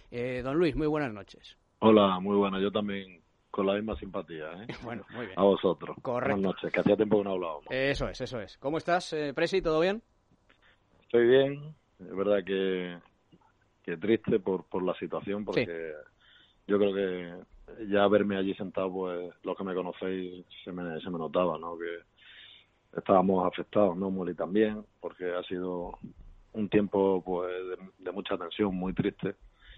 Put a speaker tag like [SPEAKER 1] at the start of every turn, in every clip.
[SPEAKER 1] Don Luis, muy buenas noches.
[SPEAKER 2] Hola, muy buenas. Yo también con la misma simpatía, ¿eh?
[SPEAKER 1] Bueno, muy bien.
[SPEAKER 2] A vosotros.
[SPEAKER 1] Correcto.
[SPEAKER 2] Buenas noches, que hacía tiempo que no hablábamos.
[SPEAKER 1] Eso es. ¿Cómo estás, Presi? ¿Todo bien?
[SPEAKER 2] Estoy bien. Es verdad que triste por la situación, porque sí. Yo creo que ya verme allí sentado, pues los que me conocéis se me notaba, ¿no? Que estábamos afectados, ¿no? Moli también, porque ha sido un tiempo pues de mucha tensión, muy triste.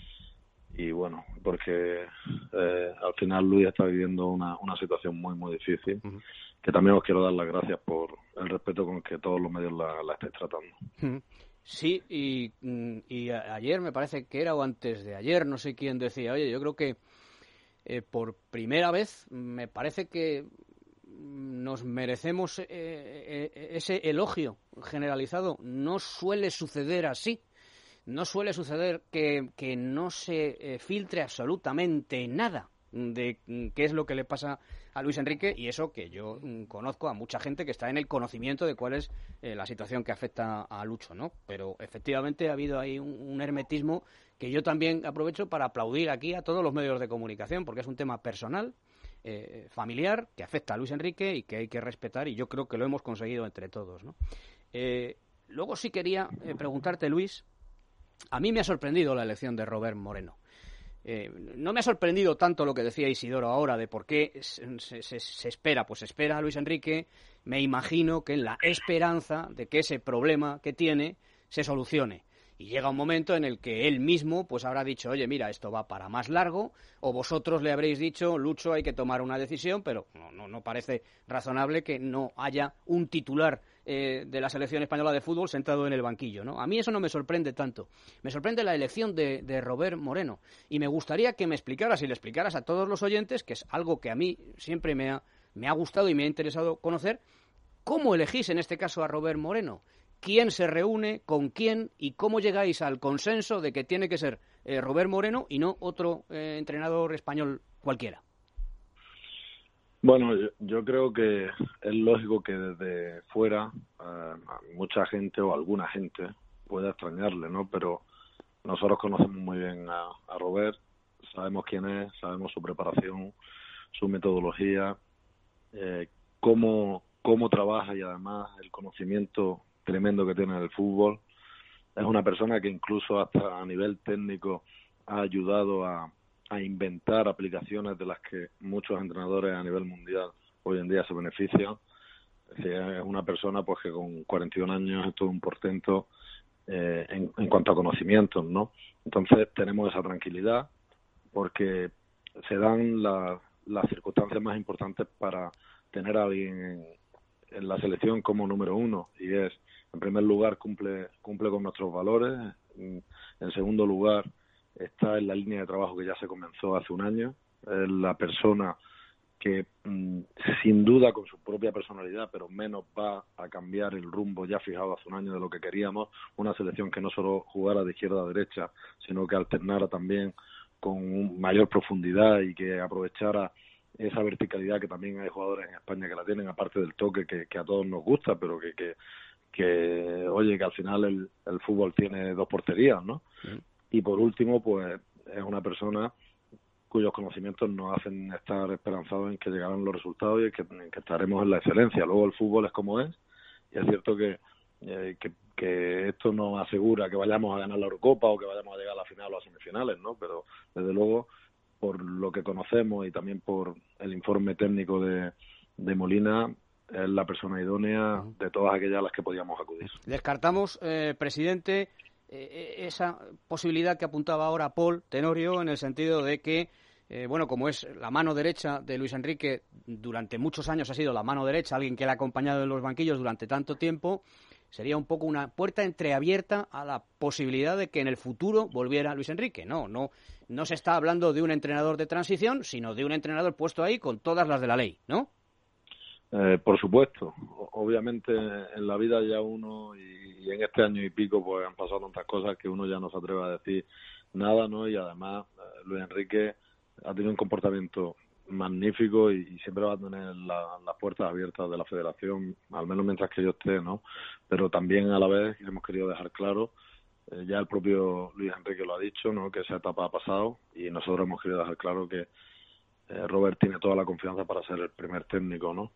[SPEAKER 2] Y bueno, porque al final Luis está viviendo una situación muy, muy difícil, que también os quiero dar las gracias por el respeto con que todos los medios la estáis tratando.
[SPEAKER 1] Sí, y ayer me parece que era, o antes de ayer, no sé quién decía, oye, yo creo que por primera vez me parece que nos merecemos ese elogio generalizado. No suele suceder así. No suele suceder que no se filtre absolutamente nada de qué es lo que le pasa a Luis Enrique, y eso que yo conozco a mucha gente que está en el conocimiento de cuál es la situación que afecta a Lucho, ¿no? Pero efectivamente ha habido ahí un hermetismo que yo también aprovecho para aplaudir aquí a todos los medios de comunicación, porque es un tema personal, familiar, que afecta a Luis Enrique y que hay que respetar, y yo creo que lo hemos conseguido entre todos, ¿no? Luego sí quería preguntarte, Luis, a mí me ha sorprendido la elección de Robert Moreno. No me ha sorprendido tanto lo que decía Isidoro ahora de por qué se espera. Pues espera a Luis Enrique, me imagino que en la esperanza de que ese problema que tiene se solucione. Y llega un momento en el que él mismo pues habrá dicho, oye, mira, esto va para más largo, o vosotros le habréis dicho, Lucho, hay que tomar una decisión, pero no parece razonable que no haya un titular de la selección española de fútbol sentado en el banquillo, ¿no? A mí eso no me sorprende tanto. Me sorprende la elección de Robert Moreno. Y me gustaría que me explicaras y le explicaras a todos los oyentes, que es algo que a mí siempre me ha gustado y me ha interesado conocer, ¿cómo elegís en este caso a Robert Moreno? ¿Quién se reúne, con quién y cómo llegáis al consenso de que tiene que ser Robert Moreno y no otro entrenador español cualquiera?
[SPEAKER 2] Bueno, yo creo que es lógico que desde fuera mucha gente o alguna gente pueda extrañarle, ¿no? Pero nosotros conocemos muy bien a Robert, sabemos quién es, sabemos su preparación, su metodología, cómo trabaja, y además el conocimiento tremendo que tiene en el fútbol. Es una persona que incluso hasta a nivel técnico ha ayudado a inventar aplicaciones de las que muchos entrenadores a nivel mundial hoy en día se benefician. Es decir, es una persona pues que con 41 años es todo un portento en cuanto a conocimientos, ¿no? Entonces tenemos esa tranquilidad porque se dan las circunstancias más importantes para tener a alguien en la selección como número uno, y es, en primer lugar, cumple con nuestros valores. En segundo lugar, está en la línea de trabajo que ya se comenzó hace un año. Es la persona que, sin duda, con su propia personalidad, pero menos, va a cambiar el rumbo ya fijado hace un año de lo que queríamos. Una selección que no solo jugara de izquierda a derecha, sino que alternara también con mayor profundidad y que aprovechara esa verticalidad que también hay jugadores en España que la tienen, aparte del toque que a todos nos gusta, pero que oye, que al final el fútbol tiene dos porterías, ¿no? Y por último, pues es una persona cuyos conocimientos nos hacen estar esperanzados en que llegarán los resultados y en que estaremos en la excelencia. Luego el fútbol es como es, y es cierto que esto no asegura que vayamos a ganar la Eurocopa o que vayamos a llegar a la final o a semifinales, ¿no? Pero desde luego, por lo que conocemos y también por el informe técnico de Molina, es la persona idónea de todas aquellas a las que podíamos acudir.
[SPEAKER 1] Descartamos, presidente, esa posibilidad que apuntaba ahora Paul Tenorio, en el sentido de que, bueno, como es la mano derecha de Luis Enrique, durante muchos años ha sido la mano derecha, alguien que le ha acompañado en los banquillos durante tanto tiempo, sería un poco una puerta entreabierta a la posibilidad de que en el futuro volviera Luis Enrique. No se está hablando de un entrenador de transición, sino de un entrenador puesto ahí con todas las de la ley, ¿no?
[SPEAKER 2] Por supuesto. Obviamente en la vida ya uno, y en este año y pico, pues han pasado tantas cosas que uno ya no se atreve a decir nada, ¿no? Y además Luis Enrique ha tenido un comportamiento magnífico y siempre va a tener las puertas abiertas de la federación, al menos mientras que yo esté, ¿no? Pero también a la vez hemos querido dejar claro Ya el propio Luis Enrique lo ha dicho, ¿no? Que esa etapa ha pasado y nosotros hemos querido dejar claro que Robert tiene toda la confianza para ser el primer técnico, ¿no?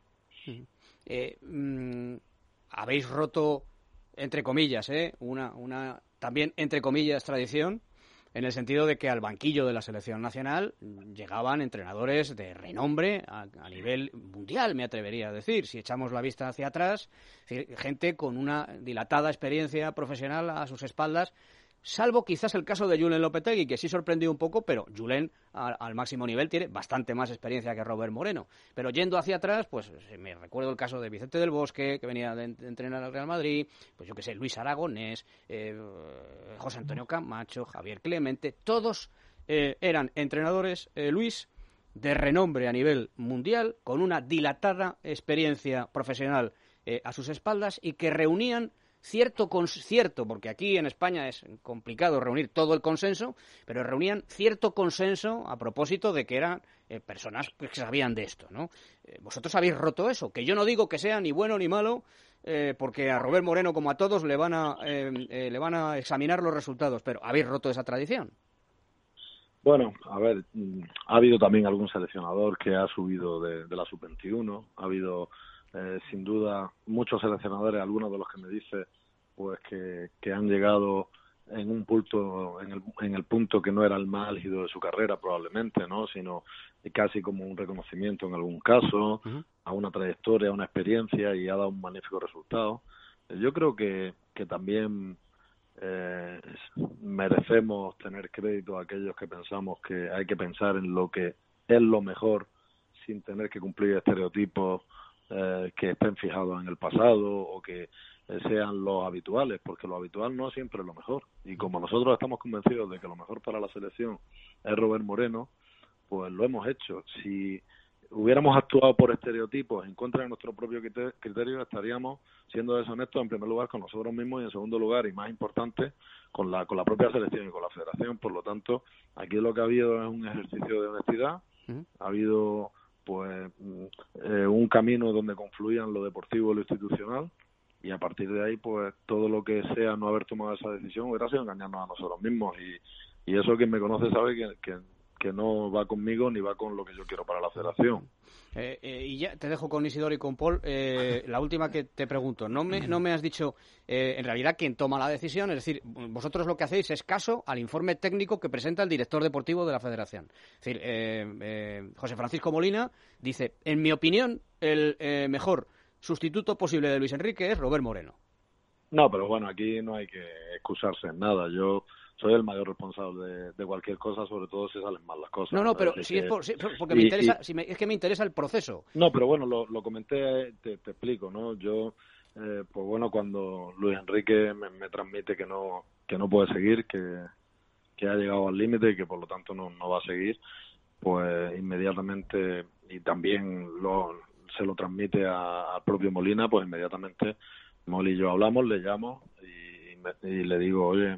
[SPEAKER 1] Habéis roto, entre comillas, una también, entre comillas, tradición, en el sentido de que al banquillo de la selección nacional llegaban entrenadores de renombre a nivel mundial, me atrevería a decir. Si echamos la vista hacia atrás, gente con una dilatada experiencia profesional a sus espaldas, salvo quizás el caso de Julen Lopetegui, que sí sorprendió un poco, pero Julen al máximo nivel tiene bastante más experiencia que Robert Moreno. Pero yendo hacia atrás, pues me recuerdo el caso de Vicente del Bosque, que venía de entrenar al Real Madrid, pues yo qué sé, Luis Aragonés, José Antonio Camacho, Javier Clemente, todos eran entrenadores, Luis, de renombre a nivel mundial, con una dilatada experiencia profesional a sus espaldas y que reunían cierto, porque aquí en España es complicado reunir todo el consenso, pero reunían cierto consenso a propósito de que eran personas que sabían de esto, ¿no? Vosotros habéis roto eso, que yo no digo que sea ni bueno ni malo, porque a Robert Moreno, como a todos, le van a examinar los resultados, pero habéis roto esa tradición.
[SPEAKER 2] Bueno, a ver, ha habido también algún seleccionador que ha subido de la sub-21, ha habido sin duda muchos seleccionadores, algunos de los que me dice pues que han llegado en un punto, en el punto que no era el más álgido de su carrera probablemente, ¿no? Sino casi como un reconocimiento en algún caso, a una trayectoria, a una experiencia, y ha dado un magnífico resultado. Yo creo que también merecemos tener crédito a aquellos que pensamos que hay que pensar en lo que es lo mejor sin tener que cumplir estereotipos que estén fijados en el pasado o que sean los habituales, porque lo habitual no siempre es lo mejor. Y como nosotros estamos convencidos de que lo mejor para la selección es Robert Moreno, pues lo hemos hecho. Si hubiéramos actuado por estereotipos en contra de nuestro propio criterio, estaríamos siendo deshonestos en primer lugar con nosotros mismos y en segundo lugar, y más importante, con la propia selección y con la federación. Por lo tanto, aquí lo que ha habido es un ejercicio de honestidad, ha habido pues un camino donde confluían lo deportivo y lo institucional, y a partir de ahí pues todo lo que sea no haber tomado esa decisión hubiera sido engañarnos a nosotros mismos, y eso quien me conoce sabe que no va conmigo ni va con lo que yo quiero para la federación.
[SPEAKER 1] Y ya te dejo con Isidoro y con Paul. La última que te pregunto, no me has dicho en realidad quién toma la decisión, es decir, vosotros lo que hacéis es caso al informe técnico que presenta el director deportivo de la federación. Es decir, José Francisco Molina dice, en mi opinión, el mejor sustituto posible de Luis Enrique es Robert Moreno.
[SPEAKER 2] No, pero bueno, aquí no hay que excusarse en nada. Yo soy el mayor responsable de cualquier cosa, sobre todo si salen mal las cosas.
[SPEAKER 1] No, pero si es porque me interesa, es que me interesa el proceso.
[SPEAKER 2] No, pero bueno, lo comenté, te explico, ¿no? Yo, pues bueno, cuando Luis Enrique me transmite que no puede seguir, que ha llegado al límite y que por lo tanto no va a seguir, pues inmediatamente, y también se lo transmite al propio Molina, pues inmediatamente Molly y yo hablamos, le llamo y le digo, oye,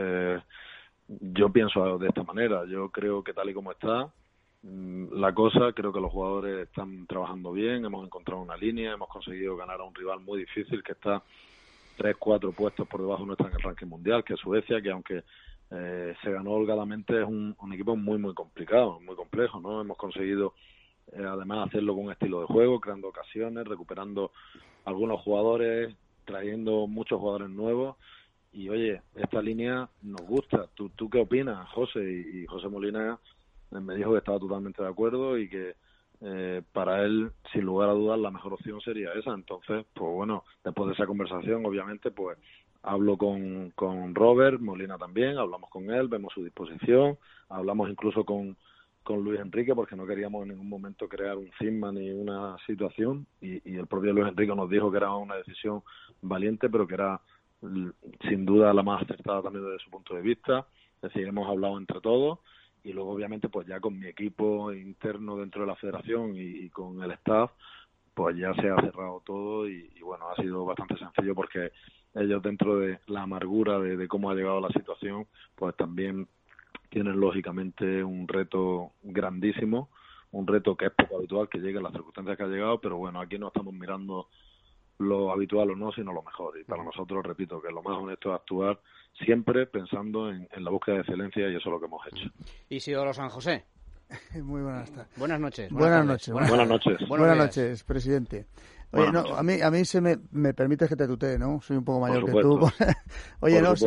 [SPEAKER 2] yo pienso de esta manera, yo creo que tal y como está la cosa, creo que los jugadores están trabajando bien, hemos encontrado una línea, hemos conseguido ganar a un rival muy difícil que está 3-4 puestos por debajo nuestra en el ranking mundial, que es Suecia, que aunque se ganó holgadamente, es un equipo muy muy complicado, muy complejo, ¿no? Hemos conseguido además hacerlo con un estilo de juego, creando ocasiones, recuperando algunos jugadores, trayendo muchos jugadores nuevos. Y oye, esta línea nos gusta. ¿Tú qué opinas, José? Y José Molina me dijo que estaba totalmente de acuerdo y que para él, sin lugar a dudas, la mejor opción sería esa. Entonces, pues bueno, después de esa conversación, obviamente, pues hablo con Robert, Molina también, hablamos con él, vemos su disposición, hablamos incluso con Luis Enrique, porque no queríamos en ningún momento crear un cisma ni una situación, y el propio Luis Enrique nos dijo que era una decisión valiente, pero que era sin duda la más acertada también desde su punto de vista. Es decir, hemos hablado entre todos, y luego obviamente pues ya con mi equipo interno dentro de la federación y con el staff, pues ya se ha cerrado todo, y bueno, ha sido bastante sencillo, porque ellos, dentro de la amargura de cómo ha llegado la situación, pues también tienen lógicamente un reto grandísimo, un reto que es poco habitual que llegue en las circunstancias que ha llegado, pero bueno, aquí no estamos mirando lo habitual o no, sino lo mejor. Y para nosotros, repito, que lo más honesto es actuar siempre pensando en la búsqueda de excelencia, y eso es lo que hemos hecho.
[SPEAKER 1] Isidoro San José.
[SPEAKER 3] Muy buenas tardes.
[SPEAKER 1] Buenas noches.
[SPEAKER 3] Buenas noches. Buenas noches, presidente. Oye, a mí me permites que te tutee, ¿no? Soy un poco mayor que tú. Oye, no,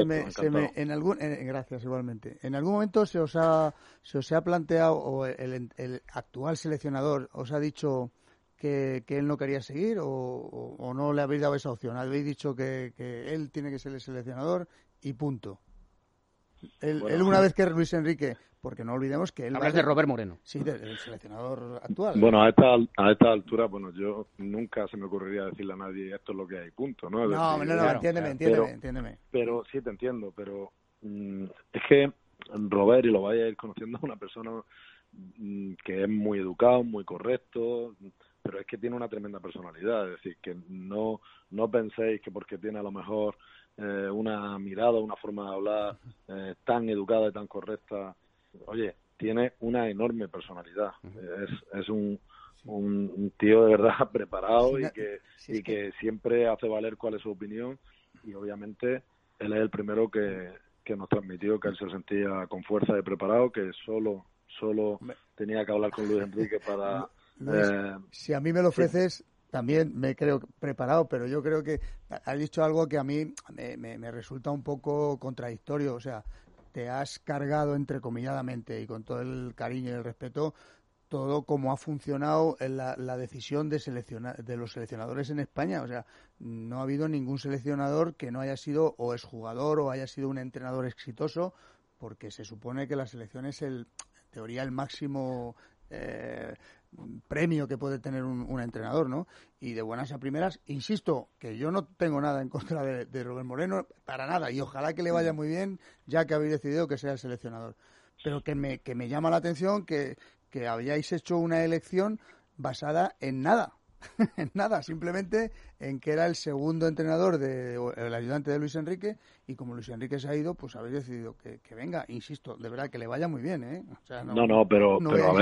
[SPEAKER 3] gracias igualmente. En algún momento se os ha planteado, o el actual seleccionador os ha dicho que él no quería seguir, o no le habéis dado esa opción. Habéis dicho que él tiene que ser el seleccionador y punto. Él una vez que Luis Enrique, porque no olvidemos que él...
[SPEAKER 1] Hablas de Robert Moreno.
[SPEAKER 3] Sí, del seleccionador actual.
[SPEAKER 2] Bueno, a esta altura, yo nunca se me ocurriría decirle a nadie esto es lo que hay, punto, ¿no?
[SPEAKER 3] No, entiéndeme.
[SPEAKER 2] Pero sí te entiendo, pero es que Robert, y lo vais a ir conociendo, es una persona que es muy educado, muy correcto, pero es que tiene una tremenda personalidad. Es decir, que no penséis que porque tiene a lo mejor una mirada, una forma de hablar tan educada y tan correcta, oye, tiene una enorme personalidad. Es un tío de verdad preparado y que siempre hace valer cuál es su opinión, y obviamente él es el primero que nos transmitió que él se sentía con fuerza y preparado, que solo tenía que hablar con Luis Enrique para...
[SPEAKER 3] si a mí me lo ofreces, también me creo preparado, pero yo creo que has dicho algo que a mí me resulta un poco contradictorio. O sea, te has cargado entrecomilladamente y con todo el cariño y el respeto todo como ha funcionado en la decisión de los seleccionadores en España. O sea, no ha habido ningún seleccionador que no haya sido o exjugador o haya sido un entrenador exitoso, porque se supone que la selección es en teoría el máximo premio que puede tener un entrenador, ¿no? Y de buenas a primeras, insisto, que yo no tengo nada en contra de Robert Moreno, para nada, y ojalá que le vaya muy bien, ya que habéis decidido que sea el seleccionador. Pero que me llama la atención que habíais hecho una elección basada en nada. En nada, simplemente en que era el segundo entrenador, el ayudante de Luis Enrique, y como Luis Enrique se ha ido, pues habéis decidido que venga, insisto, de verdad que le vaya muy bien, ¿eh? O sea,
[SPEAKER 2] pero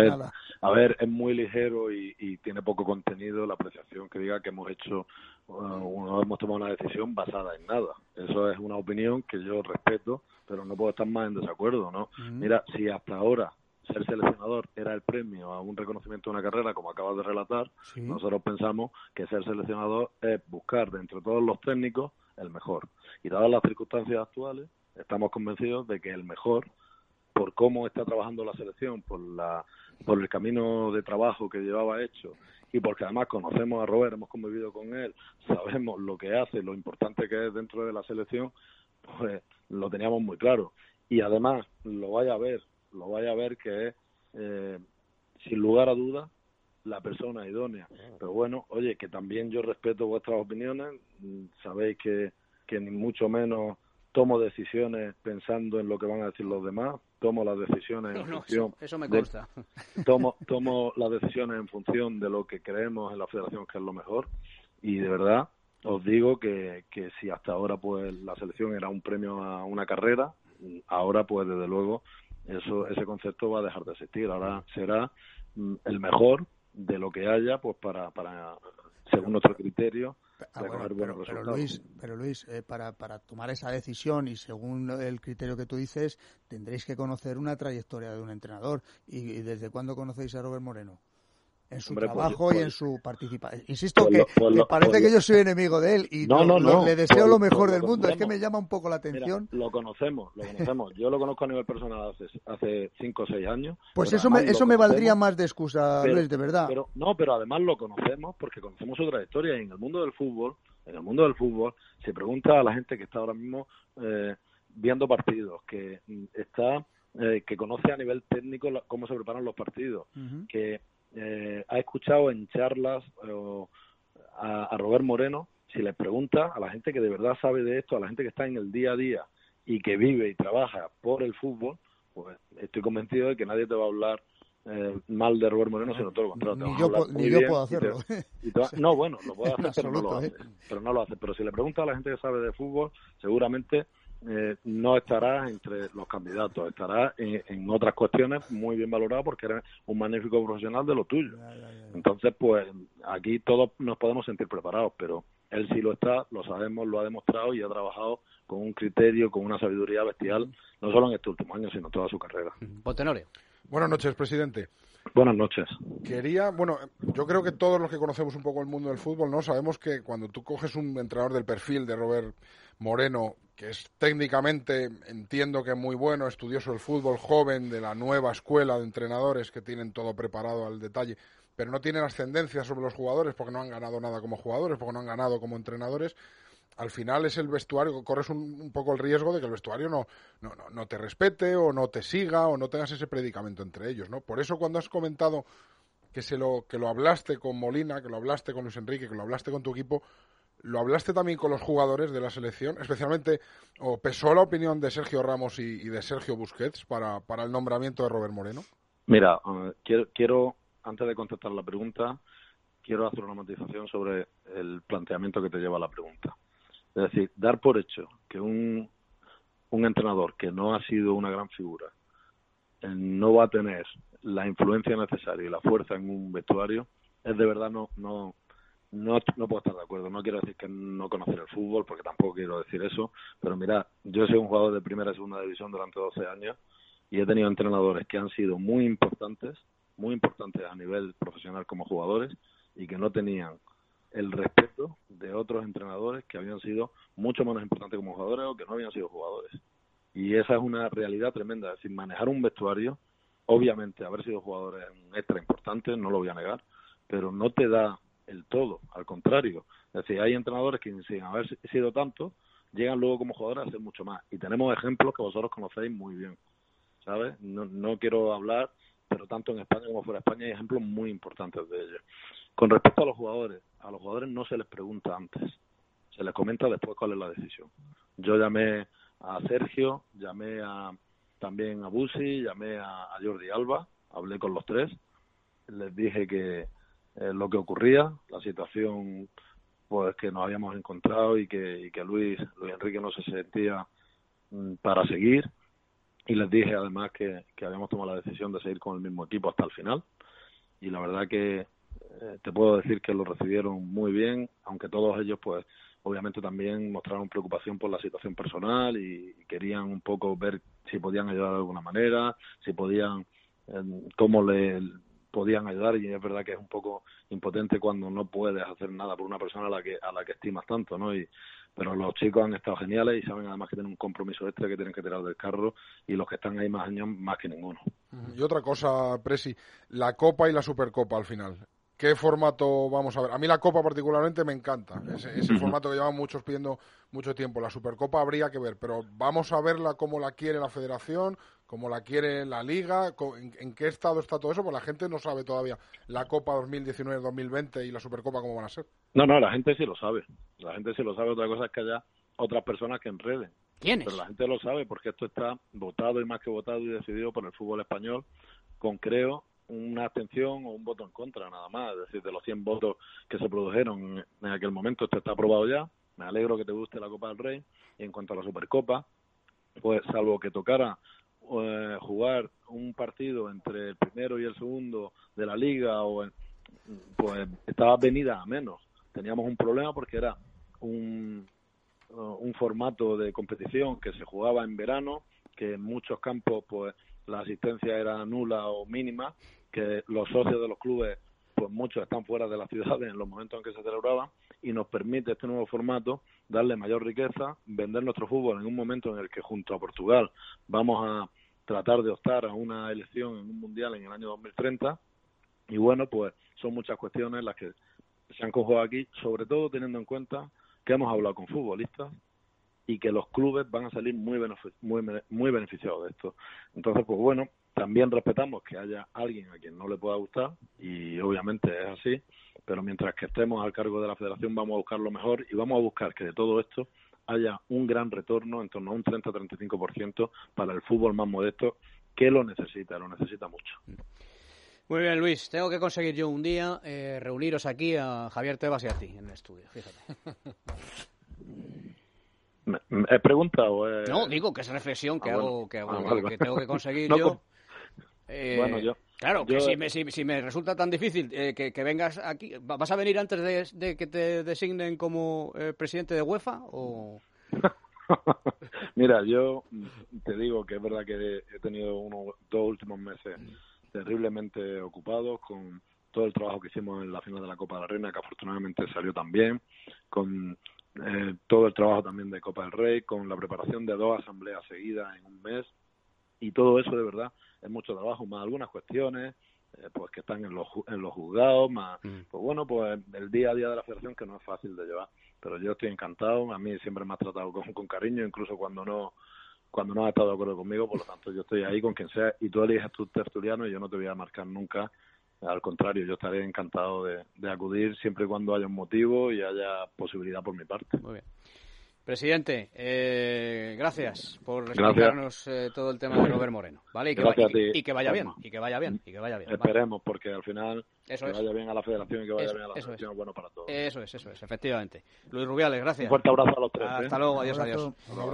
[SPEAKER 2] a ver, es muy ligero y tiene poco contenido la apreciación que diga que hemos hecho, hemos tomado una decisión basada en nada. Eso es una opinión que yo respeto, pero no puedo estar más en desacuerdo, ¿no? Mira, si hasta ahora ser seleccionador era el premio a un reconocimiento de una carrera, como acabas de relatar, sí, nosotros pensamos que ser seleccionador es buscar de entre todos los técnicos el mejor. Y dadas las circunstancias actuales, estamos convencidos de que el mejor, por cómo está trabajando la selección, por el camino de trabajo que llevaba hecho, y porque además conocemos a Robert, hemos convivido con él, sabemos lo que hace, lo importante que es dentro de la selección, pues lo teníamos muy claro. Y además lo vaya a ver que es, sin lugar a dudas, la persona idónea. Pero bueno, oye, que también yo respeto vuestras opiniones, sabéis que ni mucho menos tomo decisiones pensando en lo que van a decir los demás, tomo las decisiones en función...
[SPEAKER 1] Eso me consta.
[SPEAKER 2] Tomo las decisiones en función de lo que creemos en la federación que es lo mejor, y de verdad os digo que si hasta ahora pues la selección era un premio a una carrera, ahora pues desde luego ese concepto va a dejar de existir. Ahora será el mejor de lo que haya, pues para según nuestro criterio, recoger buenos resultados.
[SPEAKER 3] Pero Luis, para tomar esa decisión y según el criterio que tú dices, tendréis que conocer una trayectoria de un entrenador. ¿Y desde cuándo conocéis a Robert Moreno? En su trabajo y en su participación. Insisto que parece que yo soy enemigo de él y le deseo lo mejor del mundo. Es que me llama un poco la atención.
[SPEAKER 2] Mira, lo conocemos. Yo lo conozco a nivel personal hace 5 o 6 años.
[SPEAKER 3] Pues eso me valdría más de excusa, Luis, de verdad.
[SPEAKER 2] Pero además lo conocemos porque conocemos su trayectoria. Y en el mundo del fútbol, se pregunta a la gente que está ahora mismo viendo partidos, que está que conoce a nivel técnico cómo se preparan los partidos, que ha escuchado en charlas a Robert Moreno. Si les pregunta a la gente que de verdad sabe de esto, a la gente que está en el día a día y que vive y trabaja por el fútbol, pues estoy convencido de que nadie te va a hablar mal de Robert Moreno, sino todo lo contrario.
[SPEAKER 3] Ni yo puedo hacerlo.
[SPEAKER 2] No, bueno, lo puede hacer, pero no lo hace. Pero si le pregunta a la gente que sabe de fútbol, seguramente no estará entre los candidatos, estará en otras cuestiones muy bien valorado porque eres un magnífico profesional de lo tuyo. Entonces, pues aquí todos nos podemos sentir preparados, pero él sí lo está, lo sabemos, lo ha demostrado y ha trabajado con un criterio, con una sabiduría bestial, no solo en este último año, sino toda su carrera.
[SPEAKER 1] Tenorio.
[SPEAKER 4] Buenas noches, presidente.
[SPEAKER 2] Buenas noches.
[SPEAKER 4] Yo creo que todos los que conocemos un poco el mundo del fútbol, ¿no? Sabemos que cuando tú coges un entrenador del perfil de Robert Moreno, que es técnicamente, entiendo que muy bueno, estudioso del fútbol, joven, de la nueva escuela de entrenadores que tienen todo preparado al detalle, pero no tienen ascendencia sobre los jugadores porque no han ganado nada como jugadores, porque no han ganado como entrenadores. Al final es el vestuario, corres un poco el riesgo de que el vestuario no te respete o no te siga o no tengas ese predicamento entre ellos, ¿no? Por eso cuando has comentado que lo hablaste con Molina, que lo hablaste con Luis Enrique, que lo hablaste con tu equipo, ¿lo hablaste también con los jugadores de la selección? Especialmente, ¿o pesó la opinión de Sergio Ramos y de Sergio Busquets para el nombramiento de Robert Moreno?
[SPEAKER 2] Mira, quiero, antes de contestar la pregunta, quiero hacer una matización sobre el planteamiento que te lleva a la pregunta. Es decir, dar por hecho que un entrenador que no ha sido una gran figura no va a tener la influencia necesaria y la fuerza en un vestuario, es de verdad no puedo estar de acuerdo. No quiero decir que no conocer el fútbol, porque tampoco quiero decir eso, pero mira, yo he sido un jugador de primera y segunda división durante 12 años y he tenido entrenadores que han sido muy importantes a nivel profesional como jugadores y que no tenían el respeto de otros entrenadores que habían sido mucho menos importantes como jugadores o que no habían sido jugadores. Y esa es una realidad tremenda. Es decir, manejar un vestuario, obviamente haber sido jugadores es un extra importante, no lo voy a negar, pero no te da el todo, al contrario. Es decir, hay entrenadores que sin haber sido tanto, llegan luego como jugadores a hacer mucho más. Y tenemos ejemplos que vosotros conocéis muy bien, ¿sabes? No quiero hablar, pero tanto en España como fuera de España hay ejemplos muy importantes de ellos. Con respecto a los jugadores no se les pregunta antes, se les comenta después cuál es la decisión. Yo llamé a Sergio, también a Busi, llamé a Jordi Alba, hablé con los tres, les dije que lo que ocurría, la situación pues que nos habíamos encontrado y que Luis Enrique no se sentía para seguir, y les dije además que habíamos tomado la decisión de seguir con el mismo equipo hasta el final, y la verdad que te puedo decir que lo recibieron muy bien, aunque todos ellos pues obviamente también mostraron preocupación por la situación personal y querían un poco ver si podían ayudar de alguna manera, si podían, cómo le podían ayudar, y es verdad que es un poco impotente cuando no puedes hacer nada por una persona a la que estimas tanto, ¿no? Pero los chicos han estado geniales y saben además que tienen un compromiso extra que tienen que tirar del carro, y los que están ahí más años más que ninguno.
[SPEAKER 4] Y otra cosa, Presi, la Copa y la Supercopa al final. ¿Qué formato vamos a ver? A mí la Copa particularmente me encanta. Ese formato que llevan muchos pidiendo mucho tiempo. La Supercopa habría que ver, pero vamos a verla como la quiere la Federación, como la quiere la Liga. ¿En qué estado está todo eso? Pues la gente no sabe todavía la Copa 2019-2020 y la Supercopa cómo van a ser.
[SPEAKER 2] No, la gente sí lo sabe. La gente sí lo sabe. Otra cosa es que haya otras personas que enreden.
[SPEAKER 1] ¿Quiénes?
[SPEAKER 2] Pero la gente lo sabe porque esto está votado y más que votado y decidido por el fútbol español con, creo, una abstención o un voto en contra nada más. Es decir, de los 100 votos que se produjeron en aquel momento, esto está aprobado ya. Me alegro que te guste la Copa del Rey. Y en cuanto a la Supercopa, pues salvo que tocara jugar un partido entre el primero y el segundo de la Liga, pues estaba venida a menos. Teníamos un problema porque era un formato de competición que se jugaba en verano, que en muchos campos pues la asistencia era nula o mínima, que los socios de los clubes pues muchos están fuera de las ciudades en los momentos en que se celebraba, y nos permite este nuevo formato darle mayor riqueza, vender nuestro fútbol en un momento en el que junto a Portugal vamos a tratar de optar a una elección en un mundial en el año 2030, y bueno, pues son muchas cuestiones las que se han conjugado aquí, sobre todo teniendo en cuenta que hemos hablado con futbolistas y que los clubes van a salir muy beneficiados de esto. Entonces, pues bueno, también respetamos que haya alguien a quien no le pueda gustar, y obviamente es así, pero mientras que estemos al cargo de la Federación vamos a buscar lo mejor y vamos a buscar que de todo esto haya un gran retorno, en torno a un 30-35% para el fútbol más modesto, que lo necesita mucho.
[SPEAKER 1] Muy bien, Luis, tengo que conseguir yo un día reuniros aquí a Javier Tebas y a ti en el estudio, fíjate.
[SPEAKER 2] ¿Es pregunta o es...?
[SPEAKER 1] No, digo que es reflexión que hago,
[SPEAKER 2] vale.
[SPEAKER 1] que tengo que conseguir
[SPEAKER 2] No,
[SPEAKER 1] yo.
[SPEAKER 2] Bueno,
[SPEAKER 1] Claro, que si me resulta tan difícil que vengas aquí, ¿vas a venir antes de que te designen como presidente de UEFA o...?
[SPEAKER 2] Mira, yo te digo que es verdad que he tenido 2 últimos meses terriblemente ocupados con todo el trabajo que hicimos en la final de la Copa de la Reina, que afortunadamente salió tan bien, con todo el trabajo también de Copa del Rey, con la preparación de 2 asambleas seguidas en un mes, y todo eso de verdad es mucho trabajo, más algunas cuestiones pues que están en los juzgados, más pues bueno, pues el día a día de la federación, que no es fácil de llevar, pero yo estoy encantado. A mí siempre me has tratado con cariño, incluso cuando no has estado de acuerdo conmigo, por lo tanto yo estoy ahí con quien sea, y tú eliges tu tertuliano y yo no te voy a marcar nunca. Al contrario, yo estaré encantado de acudir siempre y cuando haya un motivo y haya posibilidad por mi parte.
[SPEAKER 1] Muy bien. Presidente, gracias por explicarnos todo el tema de Robert Moreno, ¿vale? Y que vaya bien, y que vaya bien.
[SPEAKER 2] Esperemos,
[SPEAKER 1] ¿vale?
[SPEAKER 2] porque al final
[SPEAKER 1] eso
[SPEAKER 2] que vaya bien a la federación y que vaya bien a la selección es bueno para todos.
[SPEAKER 1] Eso es, efectivamente. Luis Rubiales, gracias.
[SPEAKER 2] Un fuerte abrazo a los tres.
[SPEAKER 1] Hasta luego, adiós.